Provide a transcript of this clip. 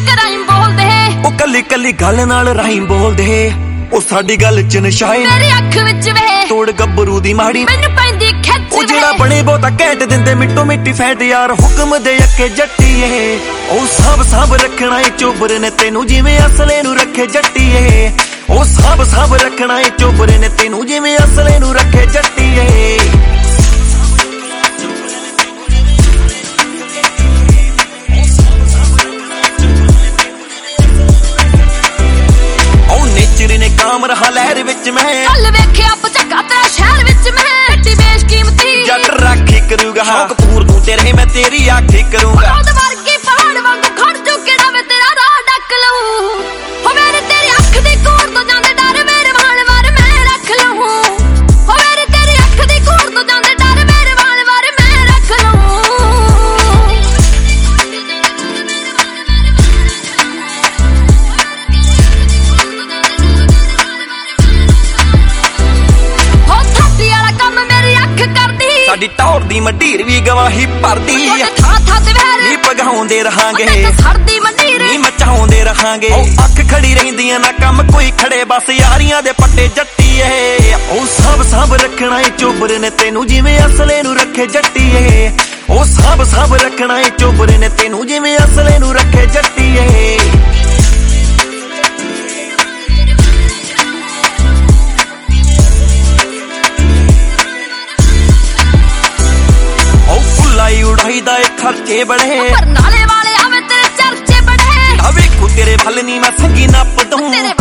ਇੱਕ ਰਾਈਮ ਬੋਲਦੇ ਉਹ ਕੱਲੀ ਕੱਲੀ ਗੱਲ ਨਾਲ ਰਾਈਮ ਬੋਲਦੇ ਉਹ ਸਾਡੀ ਗੱਲ ਚ ਨਸ਼ਾਏ ਮੇਰੀ ਅੱਖ ਵਿੱਚ ਵੇ ਤੋੜ ਗੱਭਰੂ ਦੀ ਮਾੜੀ ਮੈਨੂੰ ਪੈਂਦੀ ਖਿੱਚ ਉਹ ਜਿਹੜਾ ਬਣੇ ਬਹੁਤਾ ਘੈਂਟ ਦਿੰਦੇ ਮਿੱਟੋ ਮਿੱਟੀ ਫੈਟ ਯਾਰ ਹੁਕਮ ਦੇ ਅੱਕੇ ਜੱਟੀਏ ਉਹ ਸਭ ਰੱਖਣਾ ਏ ਚੋਬਰ ਨੇ ਤੈਨੂੰ ਜਿਵੇਂ ਅਸਲੇ ਨੂੰ ਰੱਖੇ ਜੱਟੀਏ ਉਹ ਸਭ ਰੱਖਣਾ ਏ ਚੋਬਰ ਨੇ ਤੈਨੂੰ ਜਿਵੇਂ ਅਸਲੇ ਨੂੰ ਰੱਖੇ ਜੱਟੀਏ ਕਾਮ ਰਹਾ ਲਹਿਰ ਵਿੱਚ ਮੈਂ ਕੱਲ ਵੇਖਿਆ ਪਚੱਗਾ ਤੇਰਾ ਸ਼ਹਿਰ ਵਿੱਚ ਮੈਂ ਏਡੀ ਬੇਸ਼ਕੀਮਤੀ ਜੱਟ ਰਾਖੀ ਕਰੂਗਾ ਸ਼ੌਕ ਪੂਰ ਤੂੰ ਤੇਰੇ ਮੈਂ ਤੇਰੀ ਆਖੀ ਕਰੂੰਗਾ ਉਹਦ ਵਰਗੀ ਪਹਾੜ ਵਾਂਗੂ ਖੜ ਜੋ ਕਿਹੜਾ ਮੈਂ ਤੇਰਾ ਰਾਹ ਡੱਕ ਲਊ ਹੋ ਮੇਰੇ ਤੇਰੀ ਅੱਖ ਦੀ ਕੋਰ ਤੋਂ ਜਾਂਦੇ ਡਰ ਮੇਰੇ ਵਾਲ ਵਾਰ ਮੈਂ ਰੱਖ ਲਊ ਹੋ ਮੇਰੇ ਤੇਰੀ ਅੱਖ ਦੀ ਕੋਰ ਤੋਂ ਜਾਂਦੇ ਡਰ ਮੇਰੇ ਵਾਲ ਵਾਰ ਮੈਂ ਰੱਖ ਲਊ ਸਾਡੀ ਟੌਰ ਦੀ ਮੰਡੀਰ ਵੀ ਗਵਾਹੀ ਭਰਦੀ ਨੀ ਪਗਾਉਂਦੇ ਰਹਾਂਗੇ ਨੀ ਮਚਾਉਂਦੇ ਰਹਾਂਗੇ ਅੱਖ ਖੜੀ ਰਹਿੰਦੀਆਂ ਨਾ ਕੰਮ ਕੋਈ ਖੜੇ ਬਸ ਯਾਰੀਆਂ ਦੇ ਪੱਟੇ ਜੱਟੀਏ ਉਹ ਸਭ ਰੱਖਣਾ ਏ ਚੋਬਰ ਨੇ ਤੈਨੂੰ ਜਿਵੇਂ ਅਸਲੇ ਨੂੰ ਰੱਖੇ ਜੱਟੀਏ ਉਹ ਸਭ ਰੱਖਣਾ ਏ ਚੋਬਰ ਨੇ ਤੈਨੂੰ ਜਿਵੇਂ ਅਸਲੇ ਨੂੰ ਰੱਖੇ ਜੱਟੀਏ ਉਡਾਈ ਦਾ ਖਰਚੇ ਬੜੇ ਨਾਲੇ ਵਾਲੇ ਆਵੇ ਤੇਰੇ ਚਰਚੇ ਬੜੇ ਆ ਵੇਖੂ ਤੇਰੇ ਵੱਲ ਨੀ ਮੈਂ ਸੰਗੀ ਨੱਪ ਦੂੰ ਤੇਰੇ